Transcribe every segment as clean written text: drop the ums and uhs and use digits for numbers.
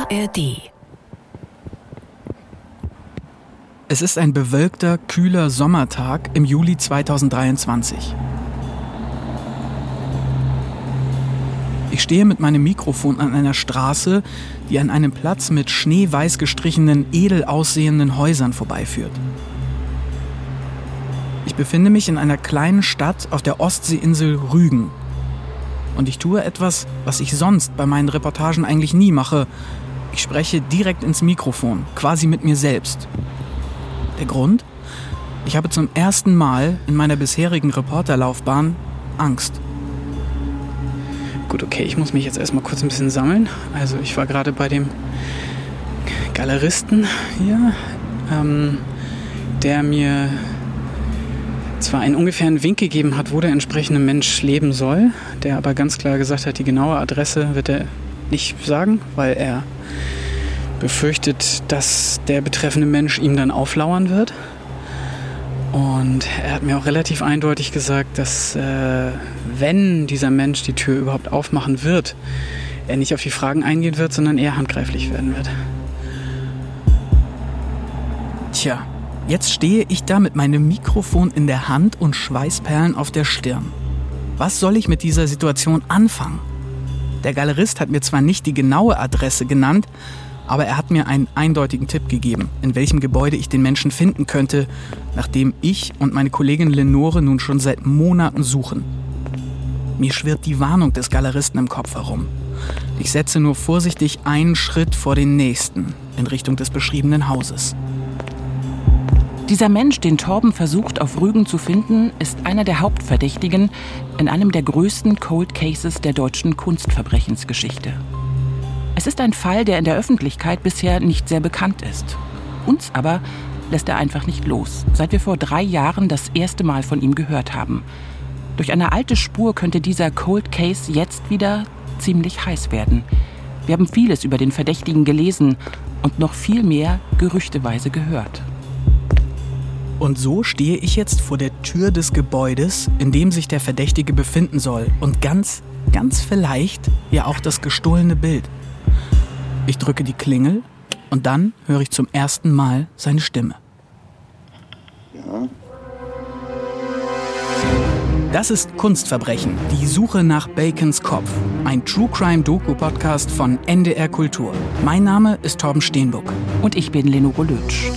ARD. Es ist ein bewölkter, kühler Sommertag im Juli 2023. Ich stehe mit meinem Mikrofon an einer Straße, die an einem Platz mit schneeweiß gestrichenen, edel aussehenden Häusern vorbeiführt. Ich befinde mich in einer kleinen Stadt auf der Ostseeinsel Rügen. Und ich tue etwas, was ich sonst bei meinen Reportagen eigentlich nie mache. Ich spreche direkt ins Mikrofon, quasi mit mir selbst. Der Grund? Ich habe zum ersten Mal in meiner bisherigen Reporterlaufbahn Angst. Gut, okay, ich muss mich jetzt erstmal kurz ein bisschen sammeln. Also ich war gerade bei dem Galeristen hier, der mir zwar einen ungefähren Wink gegeben hat, wo der entsprechende Mensch leben soll, der aber ganz klar gesagt hat, die genaue Adresse wird er nicht sagen, weil er befürchtet, dass der betreffende Mensch ihm dann auflauern wird. Und er hat mir auch relativ eindeutig gesagt, dass wenn dieser Mensch die Tür überhaupt aufmachen wird, er nicht auf die Fragen eingehen wird, sondern eher handgreiflich werden wird. Tja, jetzt stehe ich da mit meinem Mikrofon in der Hand und Schweißperlen auf der Stirn. Was soll ich mit dieser Situation anfangen? Der Galerist hat mir zwar nicht die genaue Adresse genannt, aber er hat mir einen eindeutigen Tipp gegeben, in welchem Gebäude ich den Menschen finden könnte, nachdem ich und meine Kollegin Lenore nun schon seit Monaten suchen. Mir schwirrt die Warnung des Galeristen im Kopf herum. Ich setze nur vorsichtig einen Schritt vor den nächsten in Richtung des beschriebenen Hauses. Dieser Mensch, den Torben versucht, auf Rügen zu finden, ist einer der Hauptverdächtigen in einem der größten Cold Cases der deutschen Kunstverbrechensgeschichte. Es ist ein Fall, der in der Öffentlichkeit bisher nicht sehr bekannt ist. Uns aber lässt er einfach nicht los, seit wir vor 3 Jahren das erste Mal von ihm gehört haben. Durch eine alte Spur könnte dieser Cold Case jetzt wieder ziemlich heiß werden. Wir haben vieles über den Verdächtigen gelesen und noch viel mehr gerüchteweise gehört. Und so stehe ich jetzt vor der Tür des Gebäudes, in dem sich der Verdächtige befinden soll. Und ganz vielleicht ja auch das gestohlene Bild. Ich drücke die Klingel und dann höre ich zum ersten Mal seine Stimme. Ja. Das ist Kunstverbrechen, die Suche nach Bacons Kopf. Ein True-Crime-Doku-Podcast von NDR Kultur. Mein Name ist Torben Steenbuck. Und ich bin Lenore Lötsch.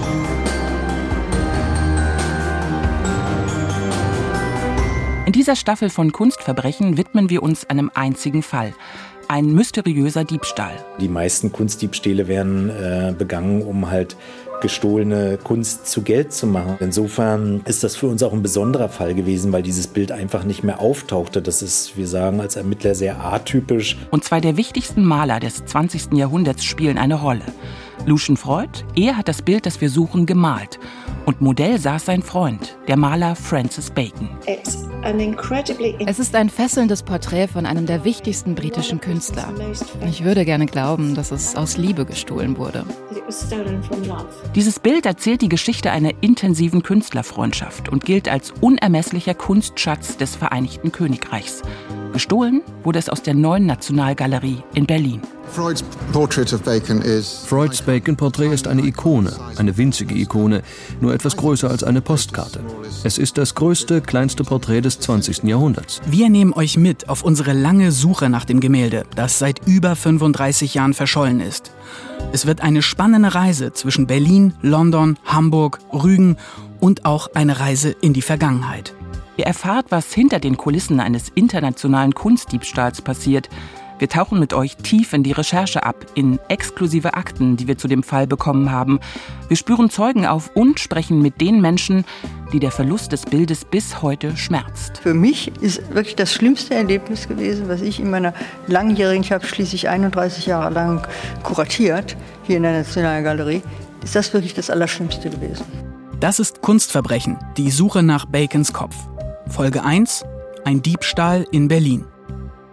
In dieser Staffel von Kunstverbrechen widmen wir uns einem einzigen Fall. Ein mysteriöser Diebstahl. Die meisten Kunstdiebstähle werden begangen, um halt gestohlene Kunst zu Geld zu machen. Insofern ist das für uns auch ein besonderer Fall gewesen, weil dieses Bild einfach nicht mehr auftauchte. Das ist, wir sagen als Ermittler, sehr atypisch. Und 2 der wichtigsten Maler des 20. Jahrhunderts spielen eine Rolle. Lucian Freud, er hat das Bild, das wir suchen, gemalt. Und Modell saß sein Freund, der Maler Francis Bacon. Es ist ein fesselndes Porträt von einem der wichtigsten britischen Künstler. Ich würde gerne glauben, dass es aus Liebe gestohlen wurde. Dieses Bild erzählt die Geschichte einer intensiven Künstlerfreundschaft und gilt als unermesslicher Kunstschatz des Vereinigten Königreichs. Gestohlen wurde es aus der Neuen Nationalgalerie in Berlin. Freuds Bacon-Porträt ist eine Ikone, eine winzige Ikone, nur etwas größer als eine Postkarte. Es ist das größte, kleinste Porträt des 20. Jahrhunderts. Wir nehmen euch mit auf unsere lange Suche nach dem Gemälde, das seit über 35 Jahren verschollen ist. Es wird eine spannende Reise zwischen Berlin, London, Hamburg, Rügen und auch eine Reise in die Vergangenheit. Ihr erfahrt, was hinter den Kulissen eines internationalen Kunstdiebstahls passiert. Wir tauchen mit euch tief in die Recherche ab, in exklusive Akten, die wir zu dem Fall bekommen haben. Wir spüren Zeugen auf und sprechen mit den Menschen, die der Verlust des Bildes bis heute schmerzt. Für mich ist wirklich das schlimmste Erlebnis gewesen, was ich in meiner langjährigen, ich habe schließlich 31 Jahre lang kuratiert, hier in der Nationalgalerie, ist das wirklich das Allerschlimmste gewesen. Das ist Kunstverbrechen, die Suche nach Bacons Kopf. Folge 1, ein Diebstahl in Berlin.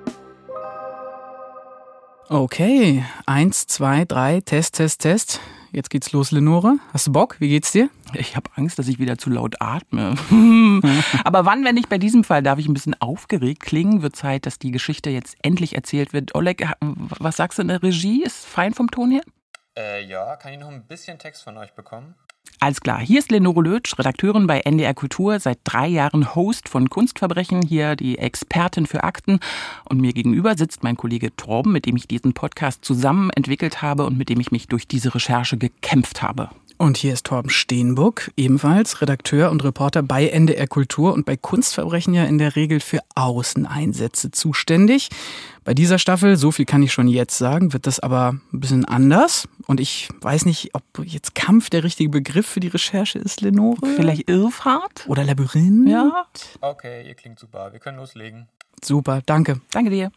Okay, 1, 2, 3, Test. jetzt geht's los, Lenore. Hast du Bock? Wie geht's dir? Ich habe Angst, dass ich wieder zu laut atme. Aber wann, wenn nicht bei diesem Fall, darf ich ein bisschen aufgeregt klingen? Wird Zeit, dass die Geschichte jetzt endlich erzählt wird. Oleg, was sagst du in der Regie? Ist fein vom Ton her? Ja, kann ich noch ein bisschen Text von euch bekommen? Alles klar, hier ist Lenore Lötsch, Redakteurin bei NDR Kultur, seit 3 Jahren Host von Kunstverbrechen, hier die Expertin für Akten. Und mir gegenüber sitzt mein Kollege Torben, mit dem ich diesen Podcast zusammen entwickelt habe und mit dem ich mich durch diese Recherche gekämpft habe. Und hier ist Torben Steenbuck, ebenfalls Redakteur und Reporter bei NDR Kultur und bei Kunstverbrechen ja in der Regel für Außeneinsätze zuständig. Bei dieser Staffel, so viel kann ich schon jetzt sagen, wird das aber ein bisschen anders. Und ich weiß nicht, ob jetzt Kampf der richtige Begriff für die Recherche ist, Lenore. Vielleicht Irrfahrt? Oder Labyrinth? Ja. Okay, ihr klingt super. Wir können loslegen. Super, danke. Danke dir.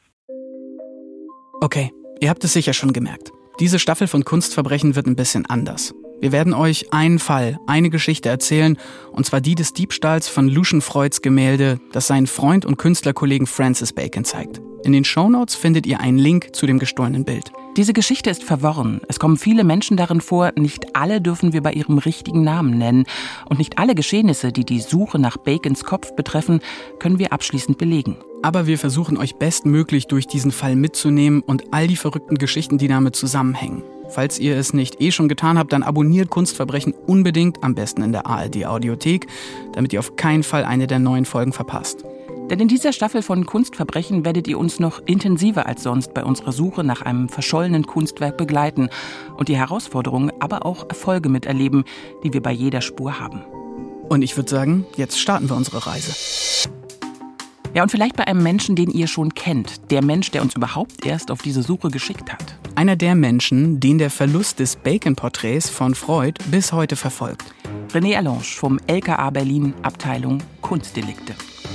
Okay, ihr habt es sicher schon gemerkt. Diese Staffel von Kunstverbrechen wird ein bisschen anders. Wir werden euch einen Fall, eine Geschichte erzählen, und zwar die des Diebstahls von Lucian Freuds Gemälde, das seinen Freund und Künstlerkollegen Francis Bacon zeigt. In den Shownotes findet ihr einen Link zu dem gestohlenen Bild. Diese Geschichte ist verworren. Es kommen viele Menschen darin vor, nicht alle dürfen wir bei ihrem richtigen Namen nennen. Und nicht alle Geschehnisse, die die Suche nach Bacons Kopf betreffen, können wir abschließend belegen. Aber wir versuchen euch bestmöglich durch diesen Fall mitzunehmen und all die verrückten Geschichten, die damit zusammenhängen. Falls ihr es nicht schon getan habt, dann abonniert Kunstverbrechen unbedingt, am besten in der ARD-Audiothek, damit ihr auf keinen Fall eine der neuen Folgen verpasst. Denn in dieser Staffel von Kunstverbrechen werdet ihr uns noch intensiver als sonst bei unserer Suche nach einem verschollenen Kunstwerk begleiten und die Herausforderungen, aber auch Erfolge miterleben, die wir bei jeder Spur haben. Und ich würde sagen, jetzt starten wir unsere Reise. Ja, und vielleicht bei einem Menschen, den ihr schon kennt. Der Mensch, der uns überhaupt erst auf diese Suche geschickt hat. Einer der Menschen, den der Verlust des Bacon-Porträts von Freud bis heute verfolgt. René Allange vom LKA Berlin, Abteilung Kunstdelikte.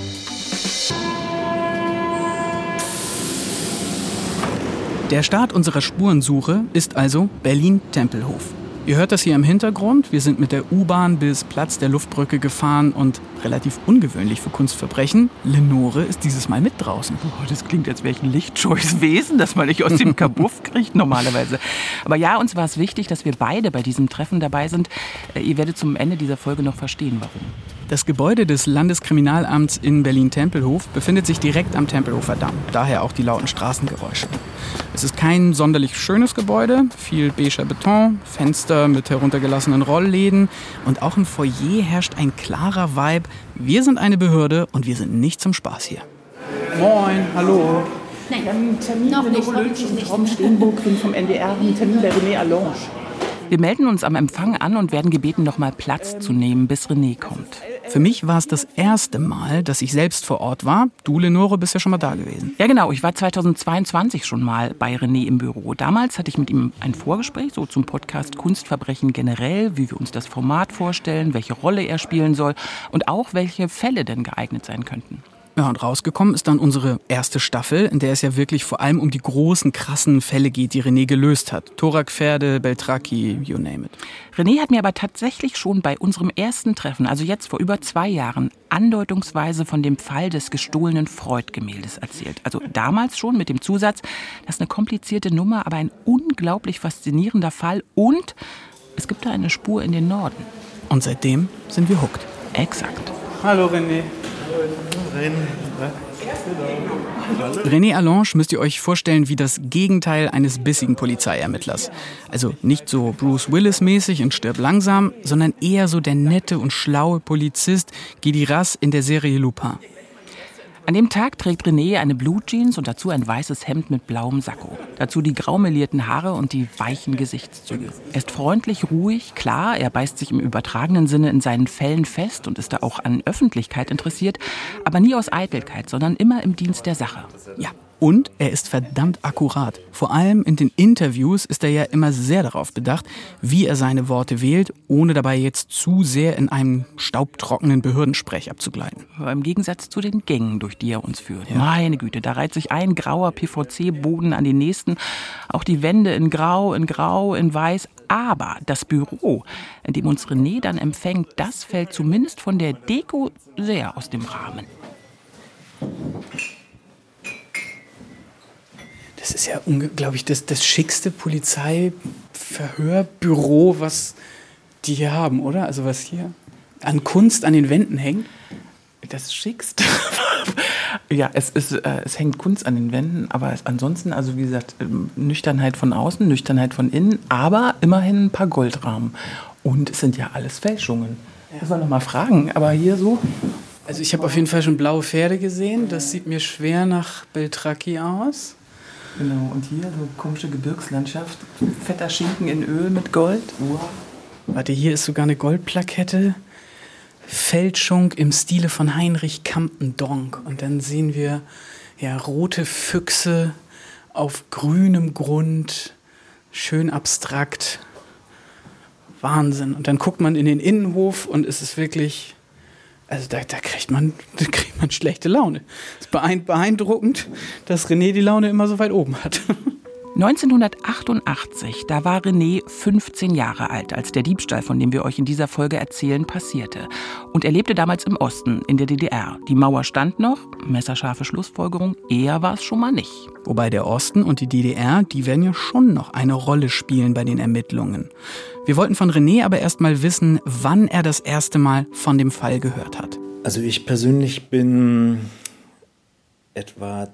Der Start unserer Spurensuche ist also Berlin-Tempelhof. Ihr hört das hier im Hintergrund. Wir sind mit der U-Bahn bis Platz der Luftbrücke gefahren und relativ ungewöhnlich für Kunstverbrechen, Lenore ist dieses Mal mit draußen. Oh, das klingt, als wäre ich ein lichtscheues Wesen, das man nicht aus dem Kabuff kriegt normalerweise. Aber ja, uns war es wichtig, dass wir beide bei diesem Treffen dabei sind. Ihr werdet zum Ende dieser Folge noch verstehen, warum. Das Gebäude des Landeskriminalamts in Berlin-Tempelhof befindet sich direkt am Tempelhofer Damm. Daher auch die lauten Straßengeräusche. Es ist kein sonderlich schönes Gebäude, viel beiger Beton, Fenster mit heruntergelassenen Rollläden und auch im Foyer herrscht ein klarer Vibe. Wir sind eine Behörde und wir sind nicht zum Spaß hier. Moin, hallo. Nein, wir haben einen Termin noch nicht. Torben Steenbuck vom NDR, einen Termin bei René Allange. Wir melden uns am Empfang an und werden gebeten, noch mal Platz zu nehmen, bis René kommt. Für mich war es das erste Mal, dass ich selbst vor Ort war. Du, Lenore, bist ja schon mal da gewesen. Ja, genau. Ich war 2022 schon mal bei René im Büro. Damals hatte ich mit ihm ein Vorgespräch, so zum Podcast Kunstverbrechen generell, wie wir uns das Format vorstellen, welche Rolle er spielen soll und auch, welche Fälle denn geeignet sein könnten. Ja, und rausgekommen ist dann unsere erste Staffel, in der es ja wirklich vor allem um die großen, krassen Fälle geht, die René gelöst hat. Thorak-Pferde, Beltraki, you name it. René hat mir aber tatsächlich schon bei unserem ersten Treffen, also jetzt vor über 2 Jahren, andeutungsweise von dem Fall des gestohlenen Freud-Gemäldes erzählt. Also damals schon mit dem Zusatz, das ist eine komplizierte Nummer, aber ein unglaublich faszinierender Fall und es gibt da eine Spur in den Norden. Und seitdem sind wir hooked. Exakt. Hallo René. René Allange müsst ihr euch vorstellen wie das Gegenteil eines bissigen Polizeiermittlers. Also nicht so Bruce Willis-mäßig und stirb langsam, sondern eher so der nette und schlaue Polizist Guy Raz in der Serie Lupin. An dem Tag trägt René eine Blue Jeans und dazu ein weißes Hemd mit blauem Sakko. Dazu die graumelierten Haare und die weichen Gesichtszüge. Er ist freundlich, ruhig, klar, er beißt sich im übertragenen Sinne in seinen Fällen fest und ist da auch an Öffentlichkeit interessiert, aber nie aus Eitelkeit, sondern immer im Dienst der Sache. Ja. Und er ist verdammt akkurat. Vor allem in den Interviews ist er ja immer sehr darauf bedacht, wie er seine Worte wählt, ohne dabei jetzt zu sehr in einem staubtrockenen Behördensprech abzugleiten. Im Gegensatz zu den Gängen, durch die er uns führt. Ja. Meine Güte, da reiht sich ein grauer PVC-Boden an den nächsten. Auch die Wände in Grau, in Weiß. Aber das Büro, in dem uns René dann empfängt, das fällt zumindest von der Deko sehr aus dem Rahmen. Das ist ja, glaube ich, das schickste Polizeiviertel Verhörbüro, was die hier haben, oder? Also was hier an Kunst an den Wänden hängt. Das Schickste. Ja, es hängt Kunst an den Wänden, aber ansonsten, also wie gesagt, Nüchternheit von außen, Nüchternheit von innen, aber immerhin ein paar Goldrahmen. Und es sind ja alles Fälschungen. Muss man noch mal fragen, aber hier so. Also ich habe auf jeden Fall schon blaue Pferde gesehen. Das sieht mir schwer nach Beltracchi aus. Genau, und hier so komische Gebirgslandschaft. Fetter Schinken in Öl mit Gold. Wow. Warte, hier ist sogar eine Goldplakette. Fälschung im Stile von Heinrich Campendonck. Und dann sehen wir ja rote Füchse auf grünem Grund. Schön abstrakt. Wahnsinn. Und dann guckt man in den Innenhof und es ist wirklich... Also da kriegt man schlechte Laune. Es ist beeindruckend, dass René die Laune immer so weit oben hat. 1988, da war René 15 Jahre alt, als der Diebstahl, von dem wir euch in dieser Folge erzählen, passierte. Und er lebte damals im Osten, in der DDR. Die Mauer stand noch, messerscharfe Schlussfolgerung, eher war es schon mal nicht. Wobei der Osten und die DDR, die werden ja schon noch eine Rolle spielen bei den Ermittlungen. Wir wollten von René aber erst mal wissen, wann er das erste Mal von dem Fall gehört hat. Also ich persönlich bin etwa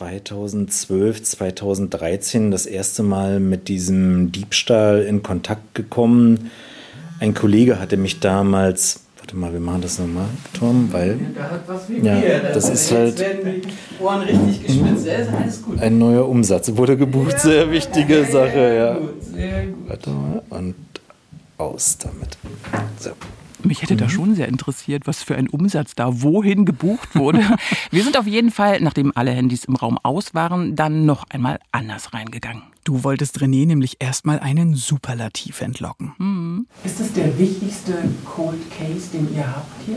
2012, 2013 das erste Mal mit diesem Diebstahl in Kontakt gekommen. Ein Kollege hatte mich damals, warte mal, wir machen das nochmal, Tom, weil das ist halt die Ohren richtig gespitzt, ist alles gut. Ein neuer Umsatz wurde gebucht, sehr wichtige Sache, ja. Sehr gut. Warte mal, und aus damit. So. Mich hätte da schon sehr interessiert, was für ein Umsatz da wohin gebucht wurde. Wir sind auf jeden Fall, nachdem alle Handys im Raum aus waren, dann noch einmal anders reingegangen. Du wolltest René nämlich erstmal einen Superlativ entlocken. Ist das der wichtigste Cold Case, den ihr habt hier?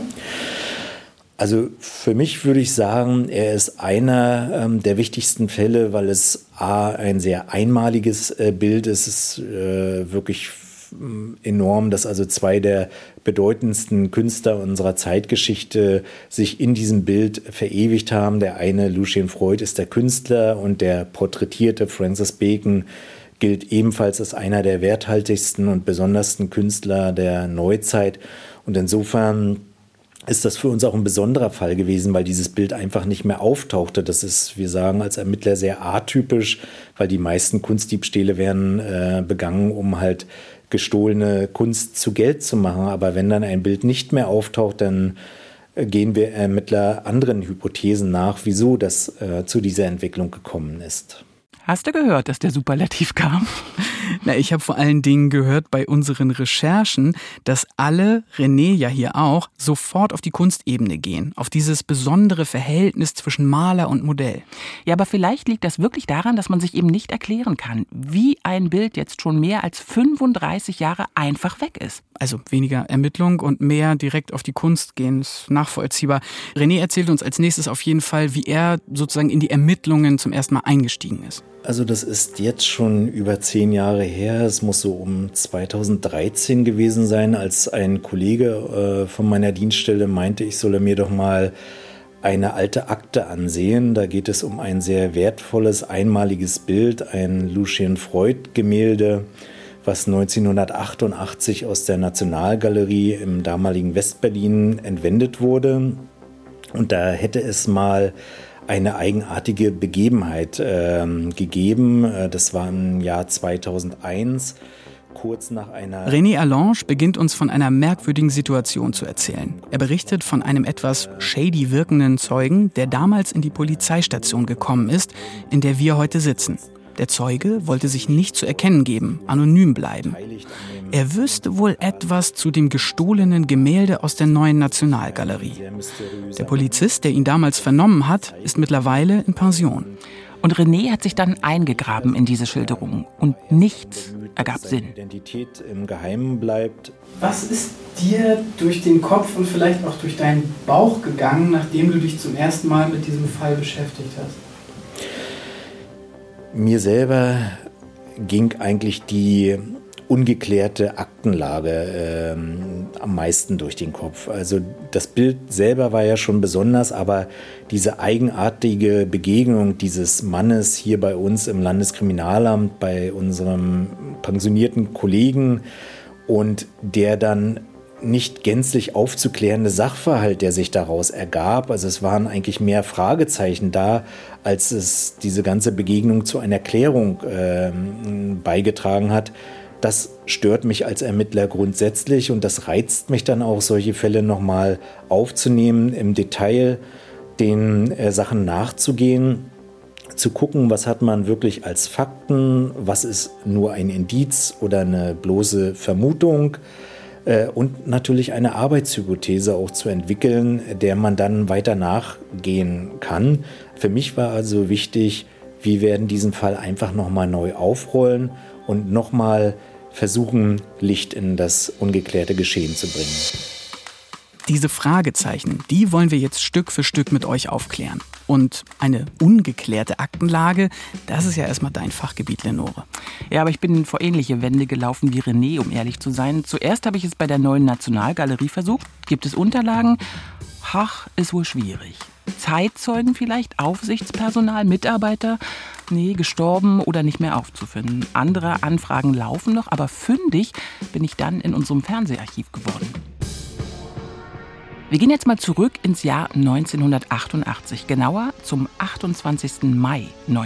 Also für mich würde ich sagen, er ist einer der wichtigsten Fälle, weil es ein sehr einmaliges Bild ist. Es ist wirklich enorm, dass also zwei der bedeutendsten Künstler unserer Zeitgeschichte sich in diesem Bild verewigt haben. Der eine, Lucien Freud, ist der Künstler und der porträtierte Francis Bacon gilt ebenfalls als einer der werthaltigsten und besondersten Künstler der Neuzeit. Und insofern ist das für uns auch ein besonderer Fall gewesen, weil dieses Bild einfach nicht mehr auftauchte. Das ist, wir sagen als Ermittler, sehr atypisch, weil die meisten Kunstdiebstähle werden begangen, um halt gestohlene Kunst zu Geld zu machen. Aber wenn dann ein Bild nicht mehr auftaucht, dann gehen wir Ermittler anderen Hypothesen nach, wieso das zu dieser Entwicklung gekommen ist. Hast du gehört, dass der Superlativ kam? Na, ich habe vor allen Dingen gehört bei unseren Recherchen, dass alle, René ja hier auch, sofort auf die Kunstebene gehen, auf dieses besondere Verhältnis zwischen Maler und Modell. Ja, aber vielleicht liegt das wirklich daran, dass man sich eben nicht erklären kann, wie ein Bild jetzt schon mehr als 35 Jahre einfach weg ist. Also weniger Ermittlung und mehr direkt auf die Kunst gehen, ist nachvollziehbar. René erzählt uns als nächstes auf jeden Fall, wie er sozusagen in die Ermittlungen zum ersten Mal eingestiegen ist. Also das ist jetzt schon über 10 Jahre her. Es muss so um 2013 gewesen sein, als ein Kollege von meiner Dienststelle meinte, ich solle mir doch mal eine alte Akte ansehen. Da geht es um ein sehr wertvolles, einmaliges Bild, ein Lucien Freud-Gemälde, was 1988 aus der Nationalgalerie im damaligen Westberlin entwendet wurde. Und da hätte es mal eine eigenartige Begebenheit gegeben. Das war im Jahr 2001, kurz nach einer... René Allange beginnt uns von einer merkwürdigen Situation zu erzählen. Er berichtet von einem etwas shady wirkenden Zeugen, der damals in die Polizeistation gekommen ist, in der wir heute sitzen. Der Zeuge wollte sich nicht zu erkennen geben, anonym bleiben. Er wüsste wohl etwas zu dem gestohlenen Gemälde aus der Neuen Nationalgalerie. Der Polizist, der ihn damals vernommen hat, ist mittlerweile in Pension. Und René hat sich dann eingegraben in diese Schilderung und nichts ergab Sinn. Identität im Geheimen bleibt. Was ist dir durch den Kopf und vielleicht auch durch deinen Bauch gegangen, nachdem du dich zum ersten Mal mit diesem Fall beschäftigt hast? Mir selber ging eigentlich die ungeklärte Aktenlage am meisten durch den Kopf. Also das Bild selber war ja schon besonders, aber diese eigenartige Begegnung dieses Mannes hier bei uns im Landeskriminalamt, bei unserem pensionierten Kollegen und der dann nicht gänzlich aufzuklärende Sachverhalt, der sich daraus ergab. Also es waren eigentlich mehr Fragezeichen da, als es diese ganze Begegnung zu einer Klärung beigetragen hat. Das stört mich als Ermittler grundsätzlich und das reizt mich dann auch, solche Fälle nochmal aufzunehmen, im Detail den Sachen nachzugehen, zu gucken, was hat man wirklich als Fakten, was ist nur ein Indiz oder eine bloße Vermutung, und natürlich eine Arbeitshypothese auch zu entwickeln, der man dann weiter nachgehen kann. Für mich war also wichtig, wir werden diesen Fall einfach nochmal neu aufrollen und nochmal versuchen, Licht in das ungeklärte Geschehen zu bringen. Diese Fragezeichen, die wollen wir jetzt Stück für Stück mit euch aufklären. Und eine ungeklärte Aktenlage, das ist ja erstmal dein Fachgebiet, Lenore. Ja, aber ich bin vor ähnliche Wände gelaufen wie René, um ehrlich zu sein. Zuerst habe ich es bei der Neuen Nationalgalerie versucht. Gibt es Unterlagen? Ach, ist wohl schwierig. Zeitzeugen vielleicht? Aufsichtspersonal? Mitarbeiter? Nee, gestorben oder nicht mehr aufzufinden. Andere Anfragen laufen noch, aber fündig bin ich dann in unserem Fernseharchiv geworden. Wir gehen jetzt mal zurück ins Jahr 1988, genauer zum 28. Mai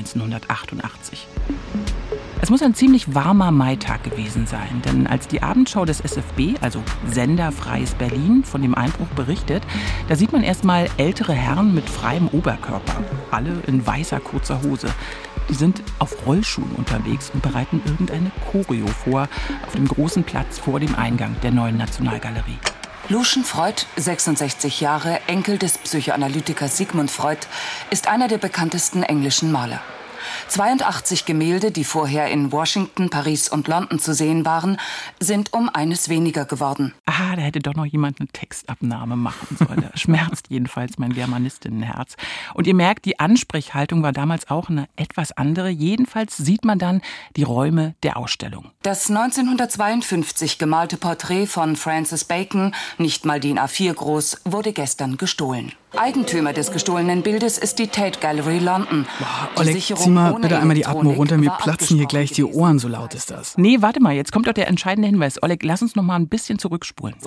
1988. Es muss ein ziemlich warmer Maitag gewesen sein, denn als die Abendschau des SFB, also Sender Freies Berlin, von dem Einbruch berichtet, da sieht man erstmal ältere Herren mit freiem Oberkörper, alle in weißer kurzer Hose. Die sind auf Rollschuhen unterwegs und bereiten irgendeine Choreo vor auf dem großen Platz vor dem Eingang der Neuen Nationalgalerie. Lucian Freud, 66 Jahre, Enkel des Psychoanalytikers Sigmund Freud, ist einer der bekanntesten englischen Maler. 82 Gemälde, die vorher in Washington, Paris und London zu sehen waren, sind um eines weniger geworden. Ah, da hätte doch noch jemand eine Textabnahme machen sollen. Das schmerzt jedenfalls mein Germanistinnenherz. Und ihr merkt, die Ansprechhaltung war damals auch eine etwas andere. Jedenfalls sieht man dann die Räume der Ausstellung. Das 1952 gemalte Porträt von Francis Bacon, nicht mal DIN A4 groß, wurde gestern gestohlen. Eigentümer des gestohlenen Bildes ist die Tate Gallery London. Boah, Oleg, zieh mal bitte einmal die Atmo runter, mir platzen hier gleich die Ohren, so laut ist das. Nee, warte mal, jetzt kommt doch der entscheidende Hinweis. Oleg, lass uns noch mal ein bisschen zurückspulen.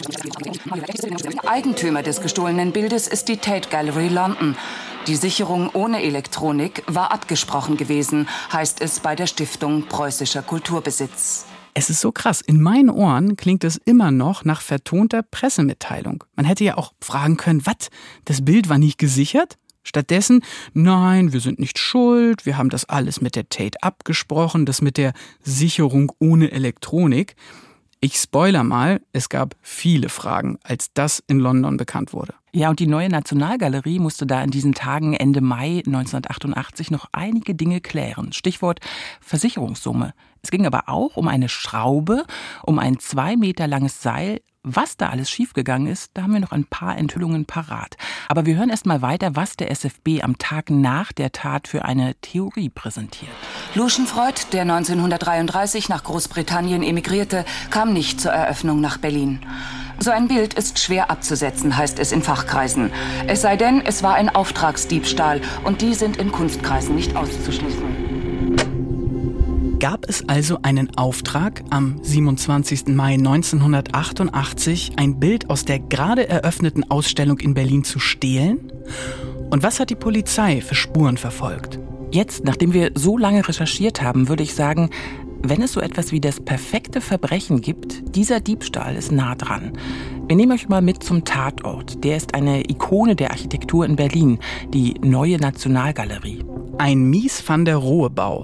Eigentümer des gestohlenen Bildes ist die Tate Gallery London. Die Sicherung ohne Elektronik war abgesprochen gewesen, heißt es bei der Stiftung Preußischer Kulturbesitz. Es ist so krass. In meinen Ohren klingt es immer noch nach vertonter Pressemitteilung. Man hätte ja auch fragen können, was? Das Bild war nicht gesichert? Stattdessen, nein, wir sind nicht schuld, wir haben das alles mit der Tate abgesprochen, das mit der Sicherung ohne Elektronik. Ich spoiler mal, es gab viele Fragen, als das in London bekannt wurde. Ja, und die Neue Nationalgalerie musste da in diesen Tagen Ende Mai 1988 noch einige Dinge klären. Stichwort Versicherungssumme. Es ging aber auch um eine Schraube, um ein 2 Meter langes Seil. Was da alles schiefgegangen ist, da haben wir noch ein paar Enthüllungen parat. Aber wir hören erst mal weiter, was der SFB am Tag nach der Tat für eine Theorie präsentiert. Lucian Freud, der 1933 nach Großbritannien emigrierte, kam nicht zur Eröffnung nach Berlin. So ein Bild ist schwer abzusetzen, heißt es in Fachkreisen. Es sei denn, es war ein Auftragsdiebstahl und die sind in Kunstkreisen nicht auszuschließen. Gab es also einen Auftrag, am 27. Mai 1988 ein Bild aus der gerade eröffneten Ausstellung in Berlin zu stehlen? Und was hat die Polizei für Spuren verfolgt? Jetzt, nachdem wir so lange recherchiert haben, würde ich sagen, wenn es so etwas wie das perfekte Verbrechen gibt, dieser Diebstahl ist nah dran. Wir nehmen euch mal mit zum Tatort. Der ist eine Ikone der Architektur in Berlin, die Neue Nationalgalerie. Ein Mies van der Rohe-Bau,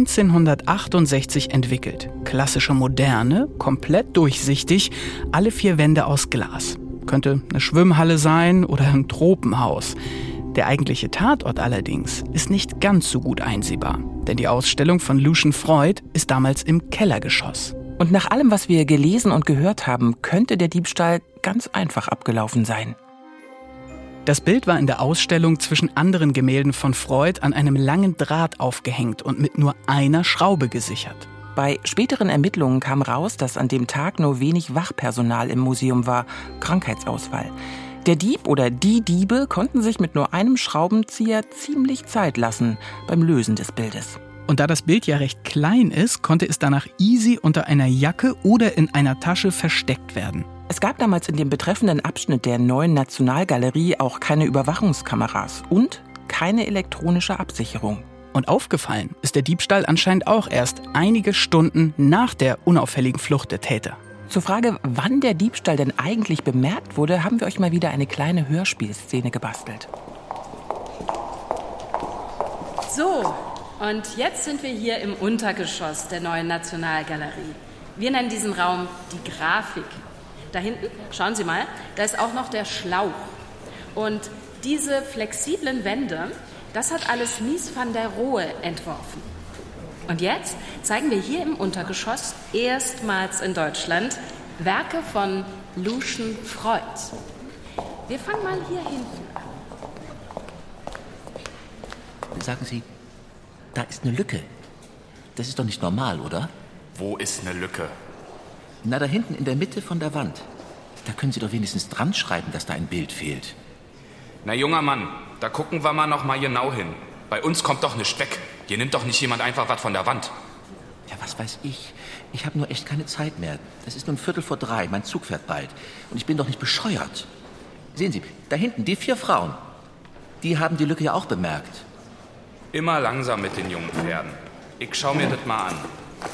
1968 entwickelt. Klassische Moderne, komplett durchsichtig, alle 4 Wände aus Glas. Könnte eine Schwimmhalle sein oder ein Tropenhaus. Der eigentliche Tatort allerdings ist nicht ganz so gut einsehbar, denn die Ausstellung von Lucian Freud ist damals im Kellergeschoss. Und nach allem, was wir gelesen und gehört haben, könnte der Diebstahl ganz einfach abgelaufen sein. Das Bild war in der Ausstellung zwischen anderen Gemälden von Freud an einem langen Draht aufgehängt und mit nur einer Schraube gesichert. Bei späteren Ermittlungen kam raus, dass an dem Tag nur wenig Wachpersonal im Museum war. Krankheitsausfall. Der Dieb oder die Diebe konnten sich mit nur einem Schraubenzieher ziemlich Zeit lassen beim Lösen des Bildes. Und da das Bild ja recht klein ist, konnte es danach easy unter einer Jacke oder in einer Tasche versteckt werden. Es gab damals in dem betreffenden Abschnitt der Neuen Nationalgalerie auch keine Überwachungskameras und keine elektronische Absicherung. Und aufgefallen ist der Diebstahl anscheinend auch erst einige Stunden nach der unauffälligen Flucht der Täter. Zur Frage, wann der Diebstahl denn eigentlich bemerkt wurde, haben wir euch mal wieder eine kleine Hörspielszene gebastelt. So, und jetzt sind wir hier im Untergeschoss der Neuen Nationalgalerie. Wir nennen diesen Raum die Grafik. Da hinten, schauen Sie mal, da ist auch noch der Schlauch. Und diese flexiblen Wände, das hat alles Mies van der Rohe entworfen. Und jetzt zeigen wir hier im Untergeschoss erstmals in Deutschland Werke von Lucian Freud. Wir fangen mal hier hinten an. Sagen Sie, da ist eine Lücke. Das ist doch nicht normal, oder? Wo ist eine Lücke? Na, da hinten in der Mitte von der Wand. Da können Sie doch wenigstens dran schreiben, dass da ein Bild fehlt. Na, junger Mann, da gucken wir mal noch mal genau hin. Bei uns kommt doch nichts weg. Hier nimmt doch nicht jemand einfach was von der Wand. Ja, was weiß ich. Ich habe nur echt keine Zeit mehr. Es ist nun 2:45, mein Zug fährt bald. Und ich bin doch nicht bescheuert. Sehen Sie, da hinten, die 4 Frauen. Die haben die Lücke ja auch bemerkt. Immer langsam mit den jungen Pferden. Ich schau mir das mal an.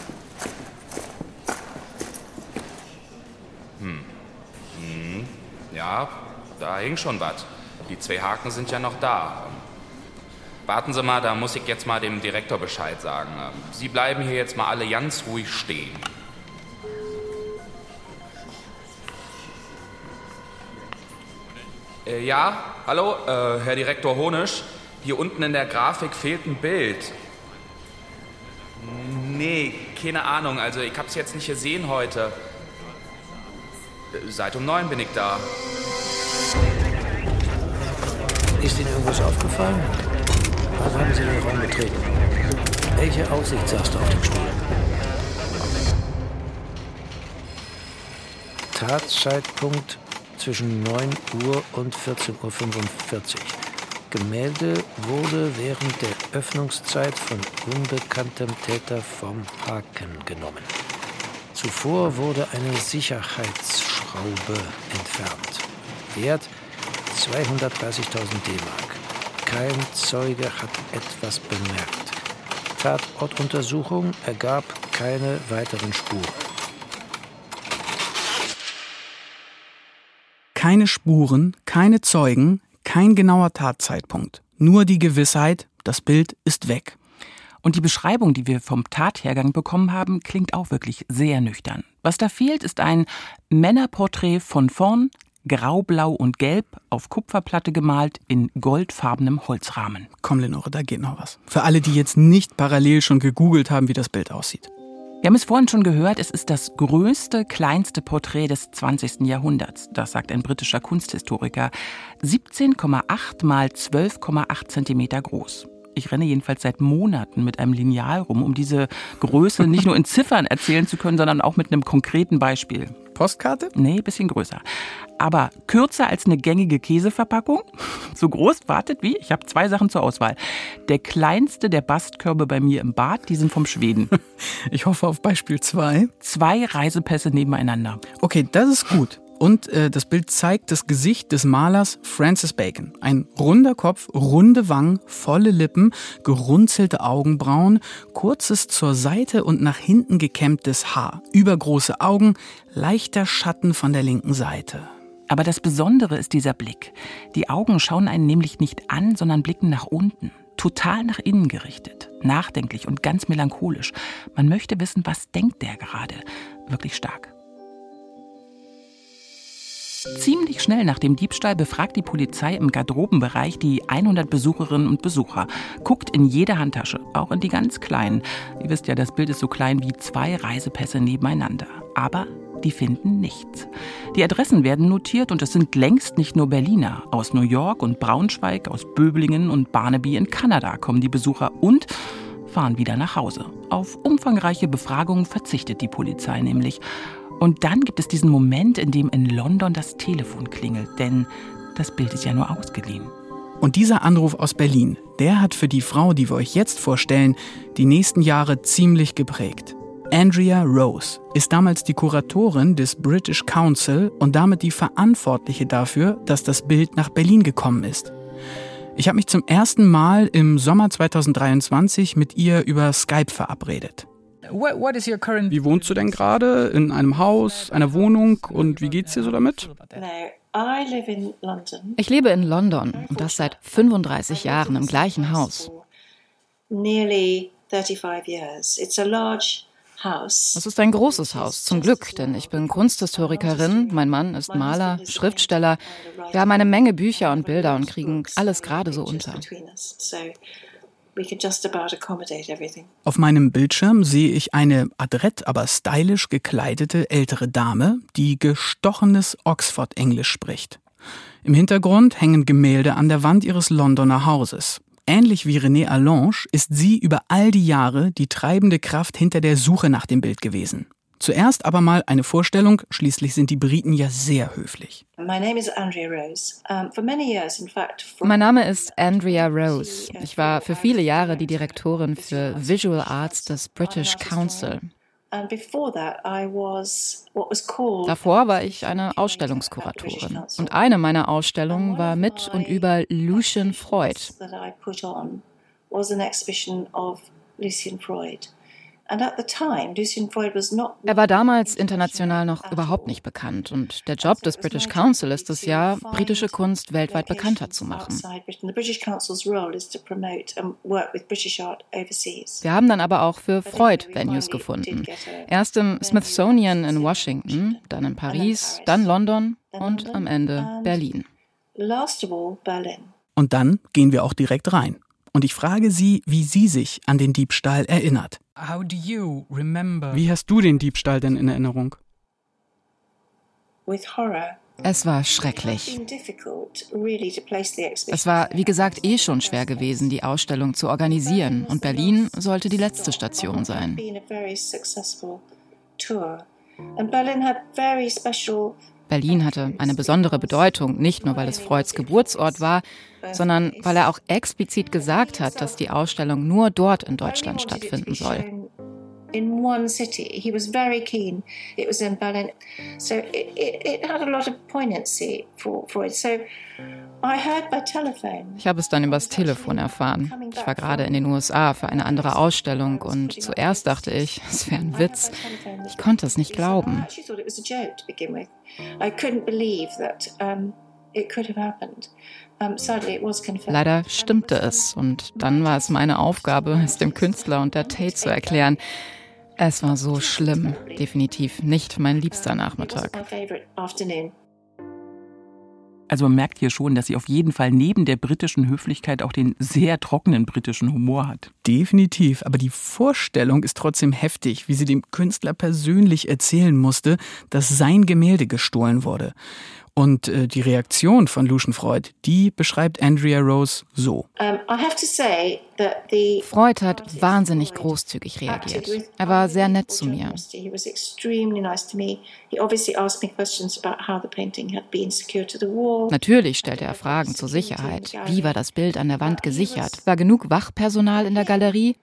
Ja, da hing schon was. Die 2 Haken sind ja noch da. Warten Sie mal, da muss ich jetzt mal dem Direktor Bescheid sagen. Sie bleiben hier jetzt mal alle ganz ruhig stehen. Ja, hallo, Herr Direktor Honisch. Hier unten in der Grafik fehlt ein Bild. Nee, keine Ahnung, also ich hab's jetzt nicht gesehen heute. Seit um 9 bin ich da. Ist Ihnen irgendwas aufgefallen? Wann haben Sie den Raum betreten? Welche Aussicht saß du auf dem Stuhl? Tatzeitpunkt zwischen 9 Uhr und 14:45 Uhr. Gemälde wurde während der Öffnungszeit von unbekanntem Täter vom Haken genommen. Zuvor wurde eine Sicherheitsschraube entfernt. Wert 230.000 D-Mark. Kein Zeuge hat etwas bemerkt. Tatortuntersuchung ergab keine weiteren Spuren. Keine Spuren, keine Zeugen, kein genauer Tatzeitpunkt. Nur die Gewissheit, das Bild ist weg. Und die Beschreibung, die wir vom Tathergang bekommen haben, klingt auch wirklich sehr nüchtern. Was da fehlt, ist ein Männerporträt von vorn, grau, blau und gelb, auf Kupferplatte gemalt, in goldfarbenem Holzrahmen. Komm, Lenore, da geht noch was. Für alle, die jetzt nicht parallel schon gegoogelt haben, wie das Bild aussieht. Wir haben es vorhin schon gehört, es ist das größte, kleinste Porträt des 20. Jahrhunderts. Das sagt ein britischer Kunsthistoriker. 17,8 mal 12,8 Zentimeter groß. Ich renne jedenfalls seit Monaten mit einem Lineal rum, um diese Größe nicht nur in Ziffern erzählen zu können, sondern auch mit einem konkreten Beispiel. Postkarte? Nee, bisschen größer. Aber kürzer als eine gängige Käseverpackung. So groß, wartet wie? Ich habe 2 Sachen zur Auswahl. Der kleinste der Bastkörbe bei mir im Bad, die sind vom Schweden. Ich hoffe auf Beispiel 2. 2 Reisepässe nebeneinander. Okay, das ist gut. Und das Bild zeigt das Gesicht des Malers Francis Bacon. Ein runder Kopf, runde Wangen, volle Lippen, gerunzelte Augenbrauen, kurzes zur Seite und nach hinten gekämmtes Haar, übergroße Augen, leichter Schatten von der linken Seite. Aber das Besondere ist dieser Blick. Die Augen schauen einen nämlich nicht an, sondern blicken nach unten. Total nach innen gerichtet, nachdenklich und ganz melancholisch. Man möchte wissen, was denkt der gerade? Wirklich stark. Ziemlich schnell nach dem Diebstahl befragt die Polizei im Garderobenbereich die 100 Besucherinnen und Besucher. Guckt in jede Handtasche, auch in die ganz kleinen. Ihr wisst ja, das Bild ist so klein wie 2 Reisepässe nebeneinander. Aber die finden nichts. Die Adressen werden notiert und es sind längst nicht nur Berliner. Aus New York und Braunschweig, aus Böblingen und Barnaby in Kanada kommen die Besucher und fahren wieder nach Hause. Auf umfangreiche Befragungen verzichtet die Polizei nämlich. Und dann gibt es diesen Moment, in dem in London das Telefon klingelt, denn das Bild ist ja nur ausgeliehen. Und dieser Anruf aus Berlin, der hat für die Frau, die wir euch jetzt vorstellen, die nächsten Jahre ziemlich geprägt. Andrea Rose ist damals die Kuratorin des British Council und damit die Verantwortliche dafür, dass das Bild nach Berlin gekommen ist. Ich habe mich zum ersten Mal im Sommer 2023 mit ihr über Skype verabredet. Wie wohnst du denn gerade? In einem Haus, einer Wohnung? Und wie geht's dir so damit? Ich lebe in London und das seit 35 Jahren im gleichen Haus. Es ist ein großes Haus, zum Glück, denn ich bin Kunsthistorikerin, mein Mann ist Maler, Schriftsteller. Wir haben eine Menge Bücher und Bilder und kriegen alles gerade so unter. Auf meinem Bildschirm sehe ich eine adrett, aber stylisch gekleidete ältere Dame, die gestochenes Oxford-Englisch spricht. Im Hintergrund hängen Gemälde an der Wand ihres Londoner Hauses. Ähnlich wie René Allange ist sie über all die Jahre die treibende Kraft hinter der Suche nach dem Bild gewesen. Zuerst aber mal eine Vorstellung, schließlich sind die Briten ja sehr höflich. Mein Name ist Andrea Rose. Ich war für viele Jahre die Direktorin für Visual Arts des British Council. Davor war ich eine Ausstellungskuratorin. Und eine meiner Ausstellungen war mit und über Lucian Freud. Er war damals international noch überhaupt nicht bekannt und der Job des British Council ist es ja, britische Kunst weltweit bekannter zu machen. Wir haben dann aber auch für Freud Venues gefunden. Erst im Smithsonian in Washington, dann in Paris, dann London und am Ende Berlin. Und dann gehen wir auch direkt rein. Und ich frage sie, wie sie sich an den Diebstahl erinnert. Wie hast du den Diebstahl denn in Erinnerung? Es war schrecklich. Es war, wie gesagt, schon schwer gewesen, die Ausstellung zu organisieren. Und Berlin sollte die letzte Station sein. Berlin hatte eine besondere Bedeutung, nicht nur weil es Freuds Geburtsort war, sondern weil er auch explizit gesagt hat, dass die Ausstellung nur dort in Deutschland stattfinden soll. In one city. He was very keen. It was in Berlin. So it had a lot of poignancy for Freud. So I heard by telephone. Ich habe es dann übers Telefon erfahren. Ich war gerade in den USA für eine andere Ausstellung und zuerst dachte ich, es wäre ein Witz. Ich konnte es nicht glauben. Leider stimmte es und dann war es meine Aufgabe, es dem Künstler und der Tate zu erklären. Es war so schlimm, definitiv nicht mein liebster Nachmittag. Also man merkt hier schon, dass sie auf jeden Fall neben der britischen Höflichkeit auch den sehr trockenen britischen Humor hat. Definitiv, aber die Vorstellung ist trotzdem heftig, wie sie dem Künstler persönlich erzählen musste, dass sein Gemälde gestohlen wurde. Und die Reaktion von Lucian Freud, die beschreibt Andrea Rose so. Freud hat wahnsinnig großzügig reagiert. Er war sehr nett zu mir. Natürlich stellte er Fragen zur Sicherheit. Wie war das Bild an der Wand gesichert? War genug Wachpersonal in der Galerie?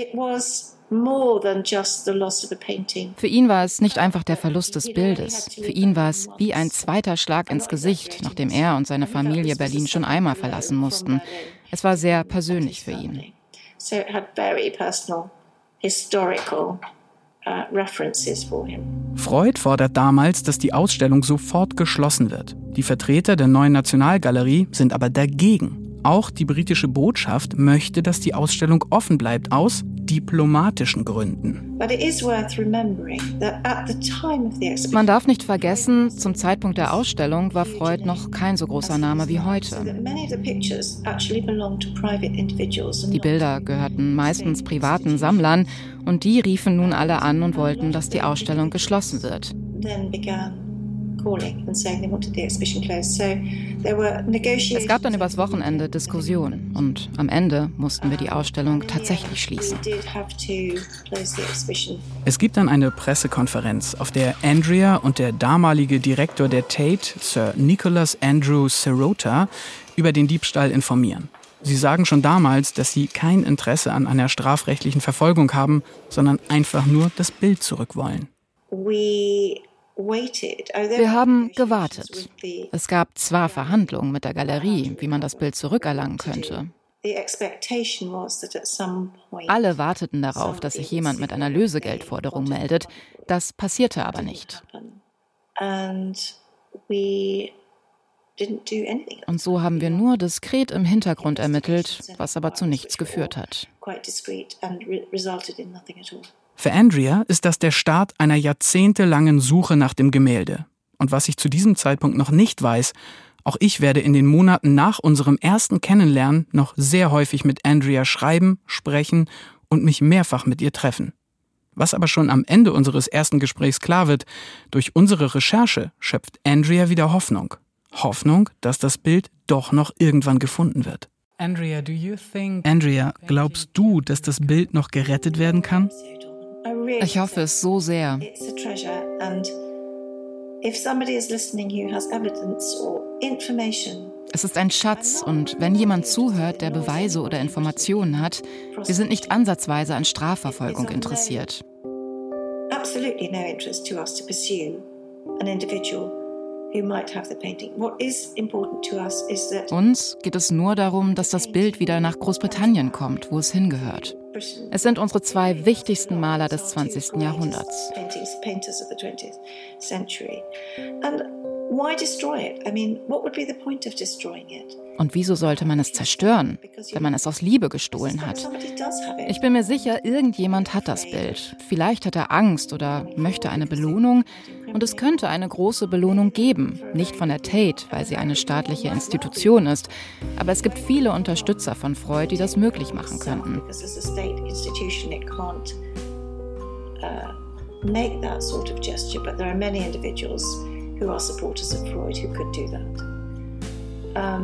Für ihn war es nicht einfach der Verlust des Bildes. Für ihn war es wie ein zweiter Schlag ins Gesicht, nachdem er und seine Familie Berlin schon einmal verlassen mussten. Es war sehr persönlich für ihn. Freud fordert damals, dass die Ausstellung sofort geschlossen wird. Die Vertreter der Neuen Nationalgalerie sind aber dagegen. Auch die britische Botschaft möchte, dass die Ausstellung offen bleibt, aus diplomatischen Gründen. Man darf nicht vergessen, zum Zeitpunkt der Ausstellung war Freud noch kein so großer Name wie heute. Die Bilder gehörten meistens privaten Sammlern und die riefen nun alle an und wollten, dass die Ausstellung geschlossen wird. Es gab dann übers Wochenende Diskussionen und am Ende mussten wir die Ausstellung tatsächlich schließen. Es gibt dann eine Pressekonferenz, auf der Andrea und der damalige Direktor der Tate, Sir Nicholas Andrew Sirota, über den Diebstahl informieren. Sie sagen schon damals, dass sie kein Interesse an einer strafrechtlichen Verfolgung haben, sondern einfach nur das Bild zurück wollen. Wir haben gewartet. Es gab zwar Verhandlungen mit der Galerie, wie man das Bild zurückerlangen könnte. Alle warteten darauf, dass sich jemand mit einer Lösegeldforderung meldet. Das passierte aber nicht. Und so haben wir nur diskret im Hintergrund ermittelt, was aber zu nichts geführt hat. Für Andrea ist das der Start einer jahrzehntelangen Suche nach dem Gemälde. Und was ich zu diesem Zeitpunkt noch nicht weiß, auch ich werde in den Monaten nach unserem ersten Kennenlernen noch sehr häufig mit Andrea schreiben, sprechen und mich mehrfach mit ihr treffen. Was aber schon am Ende unseres ersten Gesprächs klar wird, durch unsere Recherche schöpft Andrea wieder Hoffnung. Hoffnung, dass das Bild doch noch irgendwann gefunden wird. Andrea, glaubst du, dass das Bild noch gerettet werden kann? Ich hoffe es so sehr. Es ist ein Schatz und wenn jemand zuhört, der Beweise oder Informationen hat, wir sind nicht ansatzweise an Strafverfolgung interessiert. Absolutely no interest to us to pursue an individual who might have the painting. What is important to us is that Uns geht es nur darum, dass das Bild wieder nach Großbritannien kommt, wo es hingehört. Es sind unsere zwei wichtigsten Maler des 20. Jahrhunderts. Und wieso sollte man es zerstören, wenn man es aus Liebe gestohlen hat? Ich bin mir sicher, irgendjemand hat das Bild. Vielleicht hat er Angst oder möchte eine Belohnung. Und es könnte eine große Belohnung geben. Nicht von der Tate, weil sie eine staatliche Institution ist. Aber es gibt viele Unterstützer von Freud, die das möglich machen könnten. Make that sort of gesture, but there are many individuals who are supporters of Freud who could do that.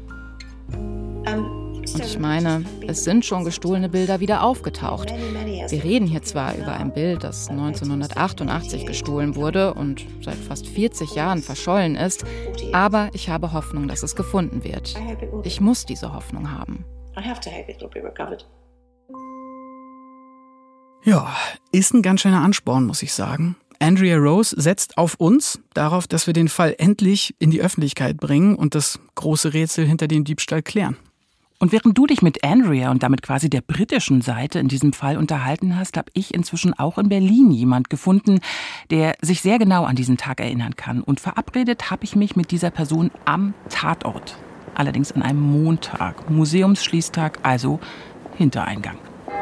Und ich meine, es sind schon gestohlene Bilder wieder aufgetaucht. Wir reden hier zwar über ein Bild, das 1988 gestohlen wurde und seit fast 40 Jahren verschollen ist, aber ich habe Hoffnung, dass es gefunden wird. Ich muss diese Hoffnung haben. Ja, ist ein ganz schöner Ansporn, muss ich sagen. Andrea Rose setzt auf uns, darauf, dass wir den Fall endlich in die Öffentlichkeit bringen und das große Rätsel hinter dem Diebstahl klären. Und während du dich mit Andrea und damit quasi der britischen Seite in diesem Fall unterhalten hast, habe ich inzwischen auch in Berlin jemand gefunden, der sich sehr genau an diesen Tag erinnern kann. Und verabredet habe ich mich mit dieser Person am Tatort. Allerdings an einem Montag, Museumsschließtag, also Hintereingang.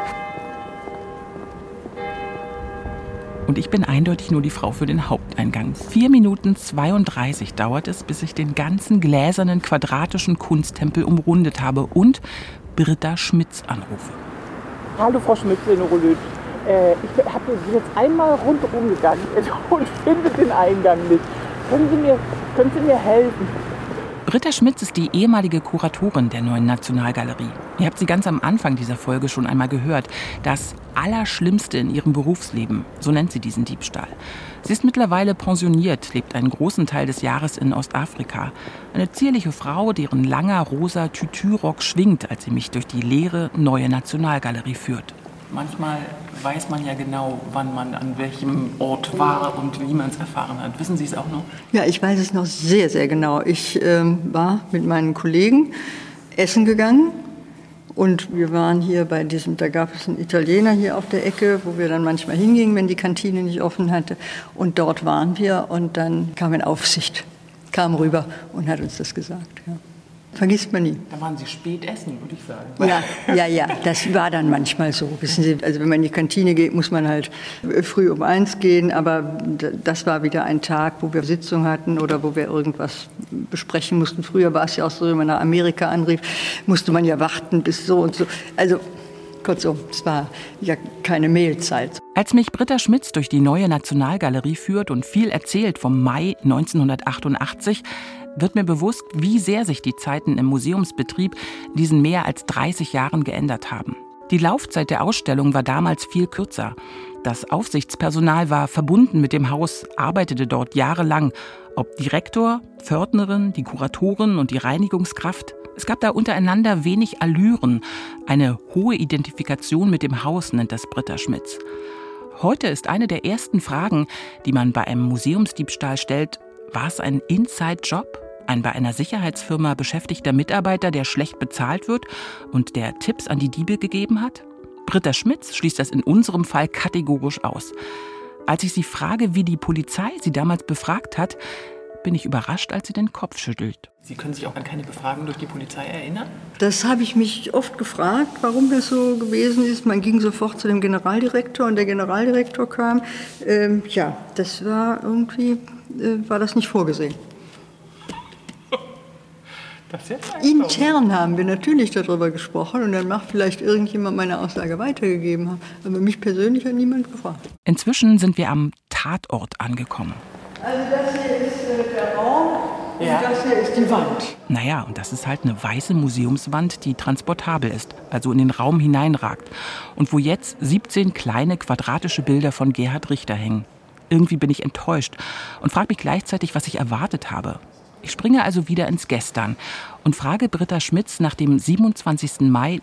Und ich bin eindeutig nur die Frau für den Haupteingang. 4 Minuten 32 dauert es, bis ich den ganzen gläsernen, quadratischen Kunsttempel umrundet habe und Britta Schmitz anrufe. Hallo Frau Schmitz, Neurolöt. Ich habe jetzt einmal rundherum gegangen und finde den Eingang nicht. Können Sie mir helfen? Britta Schmitz ist die ehemalige Kuratorin der Neuen Nationalgalerie. Ihr habt sie ganz am Anfang dieser Folge schon einmal gehört. Das Allerschlimmste in ihrem Berufsleben, so nennt sie diesen Diebstahl. Sie ist mittlerweile pensioniert, lebt einen großen Teil des Jahres in Ostafrika. Eine zierliche Frau, deren langer rosa Tütürock schwingt, als sie mich durch die leere Neue Nationalgalerie führt. Manchmal weiß man ja genau, wann man an welchem Ort war und wie man es erfahren hat. Wissen Sie es auch noch? Ja, ich weiß es noch sehr, sehr genau. Ich war mit meinen Kollegen essen gegangen und wir waren hier bei diesem, da gab es einen Italiener hier auf der Ecke, wo wir dann manchmal hingingen, wenn die Kantine nicht offen hatte. Und dort waren wir und dann kam eine Aufsicht, kam rüber und hat uns das gesagt. Ja. Vergisst man nie. Da waren Sie spät essen, würde ich sagen. Ja, das war dann manchmal so. Wissen Sie, also wenn man in die Kantine geht, muss man halt früh um 1 gehen, aber das war wieder ein Tag, wo wir Sitzung hatten oder wo wir irgendwas besprechen mussten. Früher war es ja auch so, wenn man nach Amerika anrief, musste man ja warten bis so und so. Also Kurzum, es war ja keine Mehlzeit. Als mich Britta Schmitz durch die Neue Nationalgalerie führt und viel erzählt vom Mai 1988, wird mir bewusst, wie sehr sich die Zeiten im Museumsbetrieb in diesen mehr als 30 Jahren geändert haben. Die Laufzeit der Ausstellung war damals viel kürzer. Das Aufsichtspersonal war verbunden mit dem Haus, arbeitete dort jahrelang. Ob Direktor, Pförtnerin, die Kuratorin und die Reinigungskraft. Es gab da untereinander wenig Allüren. Eine hohe Identifikation mit dem Haus nennt das Britta Schmitz. Heute ist eine der ersten Fragen, die man bei einem Museumsdiebstahl stellt: War es ein Inside-Job? Ein bei einer Sicherheitsfirma beschäftigter Mitarbeiter, der schlecht bezahlt wird und der Tipps an die Diebe gegeben hat? Britta Schmitz schließt das in unserem Fall kategorisch aus. Als ich sie frage, wie die Polizei sie damals befragt hat, bin ich überrascht, als sie den Kopf schüttelt. Sie können sich auch an keine Befragung durch die Polizei erinnern? Das habe ich mich oft gefragt, warum das so gewesen ist. Man ging sofort zu dem Generaldirektor und der Generaldirektor kam. Das war irgendwie, war das nicht vorgesehen. Intern haben wir natürlich darüber gesprochen und dann mag vielleicht irgendjemand meine Aussage weitergegeben haben. Aber mich persönlich hat niemand gefragt. Inzwischen sind wir am Tatort angekommen. Also das hier ist der Raum und das hier ist die Wand. Naja, und das ist halt eine weiße Museumswand, die transportabel ist, also in den Raum hineinragt. Und wo jetzt 17 kleine quadratische Bilder von Gerhard Richter hängen. Irgendwie bin ich enttäuscht und frage mich gleichzeitig, was ich erwartet habe. Ich springe also wieder ins Gestern und frage Britta Schmitz nach dem 27. Mai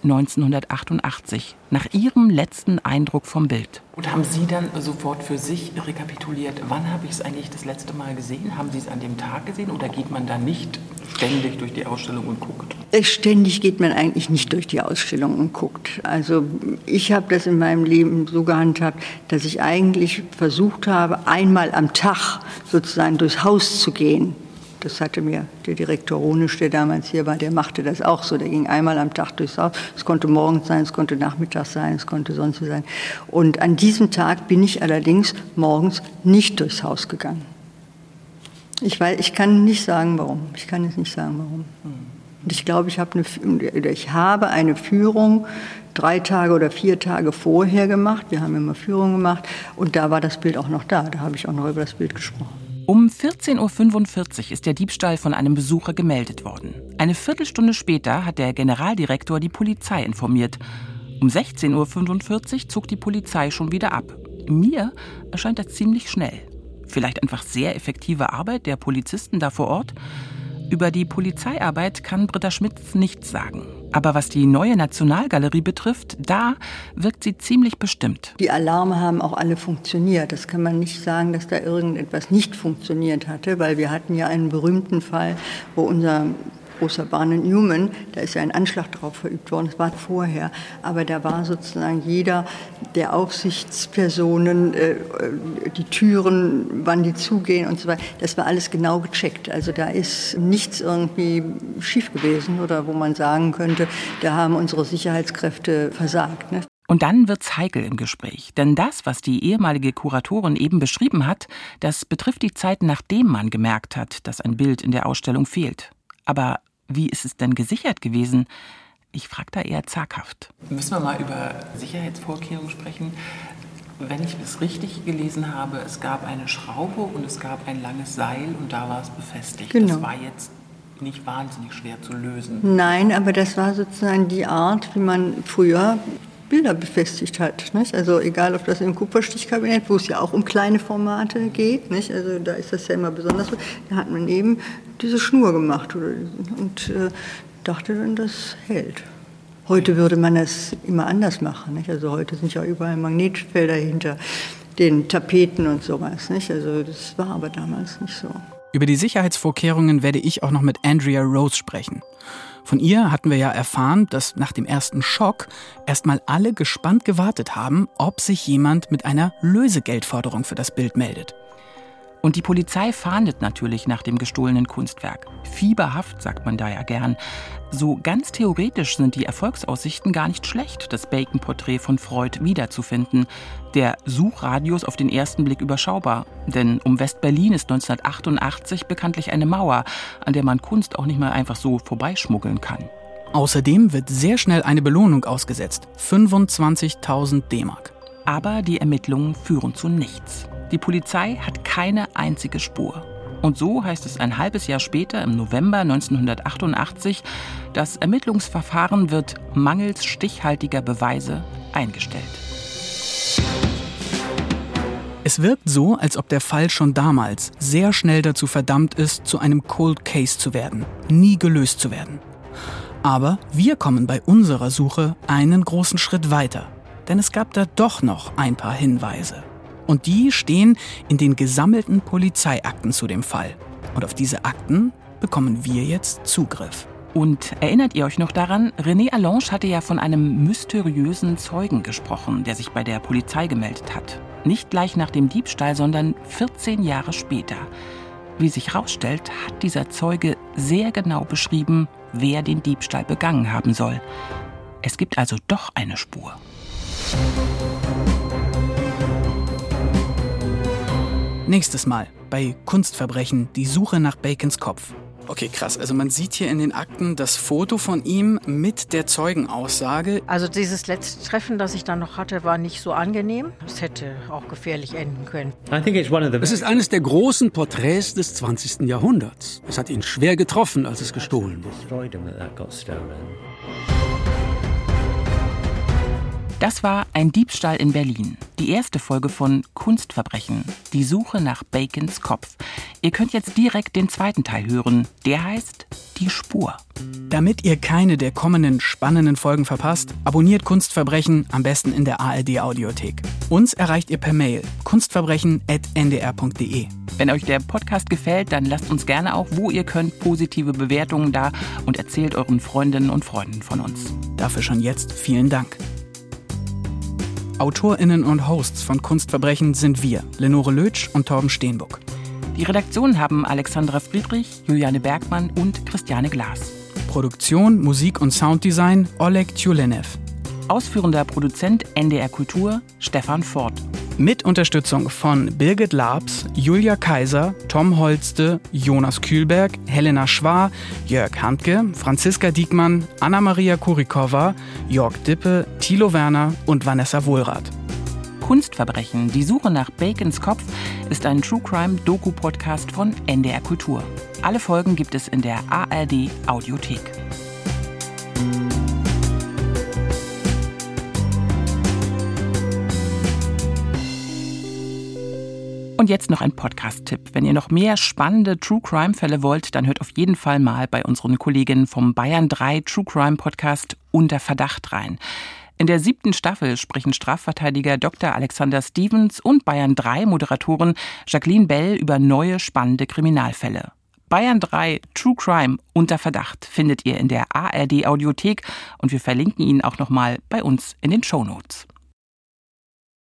1988, nach ihrem letzten Eindruck vom Bild. Und haben Sie dann sofort für sich rekapituliert, wann habe ich es eigentlich das letzte Mal gesehen? Haben Sie es an dem Tag gesehen oder geht man da nicht ständig durch die Ausstellung und guckt? Ständig geht man eigentlich nicht durch die Ausstellung und guckt. Also ich habe das in meinem Leben so gehandhabt, dass ich eigentlich versucht habe, einmal am Tag sozusagen durchs Haus zu gehen. Das hatte mir der Direktor Ronisch, der damals hier war, der machte das auch so. Der ging einmal am Tag durchs Haus. Es konnte morgens sein, es konnte nachmittags sein, es konnte sonst wie sein. Und an diesem Tag bin ich allerdings morgens nicht durchs Haus gegangen. Ich kann nicht sagen, warum. Ich kann es nicht sagen, warum. Und ich glaube, ich habe eine Führung 3 Tage oder 4 Tage vorher gemacht. Wir haben immer Führungen gemacht. Und da war das Bild auch noch da. Da habe ich auch noch über das Bild gesprochen. Um 14.45 Uhr ist der Diebstahl von einem Besucher gemeldet worden. Eine Viertelstunde später hat der Generaldirektor die Polizei informiert. Um 16.45 Uhr zog die Polizei schon wieder ab. Mir erscheint das ziemlich schnell. Vielleicht einfach sehr effektive Arbeit der Polizisten da vor Ort? Über die Polizeiarbeit kann Britta Schmitz nichts sagen. Aber was die Neue Nationalgalerie betrifft, da wirkt sie ziemlich bestimmt. Die Alarme haben auch alle funktioniert. Das kann man nicht sagen, dass da irgendetwas nicht funktioniert hatte, weil wir hatten ja einen berühmten Fall, wo unser großer Barnett Newman, da ist ja ein Anschlag drauf verübt worden, das war vorher, aber da war sozusagen jeder der Aufsichtspersonen, die Türen, wann die zugehen und so weiter, das war alles genau gecheckt. Also da ist nichts irgendwie schief gewesen oder wo man sagen könnte, da haben unsere Sicherheitskräfte versagt. Ne? Und dann wird's heikel im Gespräch. Denn das, was die ehemalige Kuratorin eben beschrieben hat, das betrifft die Zeit, nachdem man gemerkt hat, dass ein Bild in der Ausstellung fehlt. Aber wie ist es denn gesichert gewesen? Ich frage da eher zaghaft. Müssen wir mal über Sicherheitsvorkehrungen sprechen? Wenn ich es richtig gelesen habe, es gab eine Schraube und es gab ein langes Seil und da war es befestigt. Genau. Das war jetzt nicht wahnsinnig schwer zu lösen. Nein, aber das war sozusagen die Art, wie man früher Bilder befestigt hat. Nicht? Also egal, ob das im Kupferstichkabinett, wo es ja auch um kleine Formate geht, nicht? Also da ist das ja immer besonders so, da hat man eben diese Schnur gemacht und dachte dann, das hält. Heute würde man das immer anders machen. Nicht? Also heute sind ja überall Magnetfelder hinter den Tapeten und sowas. Nicht? Also das war aber damals nicht so. Über die Sicherheitsvorkehrungen werde ich auch noch mit Andrea Rose sprechen. Von ihr hatten wir ja erfahren, dass nach dem ersten Schock erstmal alle gespannt gewartet haben, ob sich jemand mit einer Lösegeldforderung für das Bild meldet. Und die Polizei fahndet natürlich nach dem gestohlenen Kunstwerk. Fieberhaft, sagt man da ja gern. So ganz theoretisch sind die Erfolgsaussichten gar nicht schlecht, das Bacon-Porträt von Freud wiederzufinden. Der Suchradius auf den ersten Blick überschaubar. Denn um West-Berlin ist 1988 bekanntlich eine Mauer, an der man Kunst auch nicht mal einfach so vorbeischmuggeln kann. Außerdem wird sehr schnell eine Belohnung ausgesetzt. 25.000 D-Mark. Aber die Ermittlungen führen zu nichts. Die Polizei hat keine einzige Spur. Und so heißt es ein halbes Jahr später, im November 1988, das Ermittlungsverfahren wird mangels stichhaltiger Beweise eingestellt. Es wirkt so, als ob der Fall schon damals sehr schnell dazu verdammt ist, zu einem Cold Case zu werden, nie gelöst zu werden. Aber wir kommen bei unserer Suche einen großen Schritt weiter, denn es gab da doch noch ein paar Hinweise. Und die stehen in den gesammelten Polizeiakten zu dem Fall. Und auf diese Akten bekommen wir jetzt Zugriff. Und erinnert ihr euch noch daran, René Allange hatte ja von einem mysteriösen Zeugen gesprochen, der sich bei der Polizei gemeldet hat. Nicht gleich nach dem Diebstahl, sondern 14 Jahre später. Wie sich herausstellt, hat dieser Zeuge sehr genau beschrieben, wer den Diebstahl begangen haben soll. Es gibt also doch eine Spur. Nächstes Mal bei Kunstverbrechen, die Suche nach Bacons Kopf. Okay, krass. Also man sieht hier in den Akten das Foto von ihm mit der Zeugenaussage. Also dieses letzte Treffen, das ich dann noch hatte, war nicht so angenehm. Es hätte auch gefährlich enden können. Es ist eines der großen Porträts des 20. Jahrhunderts. Es hat ihn schwer getroffen, als es gestohlen wurde. Das war ein Diebstahl in Berlin. Die erste Folge von Kunstverbrechen, die Suche nach Bacons Kopf. Ihr könnt jetzt direkt den zweiten Teil hören. Der heißt Die Spur. Damit ihr keine der kommenden spannenden Folgen verpasst, abonniert Kunstverbrechen am besten in der ARD-Audiothek. Uns erreicht ihr per Mail kunstverbrechen@ndr.de. Wenn euch der Podcast gefällt, dann lasst uns gerne auch, wo ihr könnt, positive Bewertungen da und erzählt euren Freundinnen und Freunden von uns. Dafür schon jetzt vielen Dank. AutorInnen und Hosts von Kunstverbrechen sind wir, Lenore Lötsch und Torben Steenbuck. Die Redaktion haben Alexandra Friedrich, Juliane Bergmann und Christiane Glas. Produktion, Musik und Sounddesign Oleg Tjulenev. Ausführender Produzent NDR Kultur Stefan Ford. Mit Unterstützung von Birgit Labs, Julia Kaiser, Tom Holste, Jonas Kühlberg, Helena Schwar, Jörg Handke, Franziska Diekmann, Anna-Maria Kurikova, Jörg Dippe, Thilo Werner und Vanessa Wohlrath. Kunstverbrechen, die Suche nach Bacons Kopf, ist ein True-Crime-Doku-Podcast von NDR Kultur. Alle Folgen gibt es in der ARD-Audiothek. Und jetzt noch ein Podcast-Tipp. Wenn ihr noch mehr spannende True-Crime-Fälle wollt, dann hört auf jeden Fall mal bei unseren Kolleginnen vom Bayern 3 True-Crime-Podcast Unter Verdacht rein. In der 7. Staffel sprechen Strafverteidiger Dr. Alexander Stevens und Bayern 3 Moderatorin Jacqueline Bell über neue spannende Kriminalfälle. Bayern 3 True Crime Unter Verdacht findet ihr in der ARD Audiothek und wir verlinken ihn auch nochmal bei uns in den Shownotes.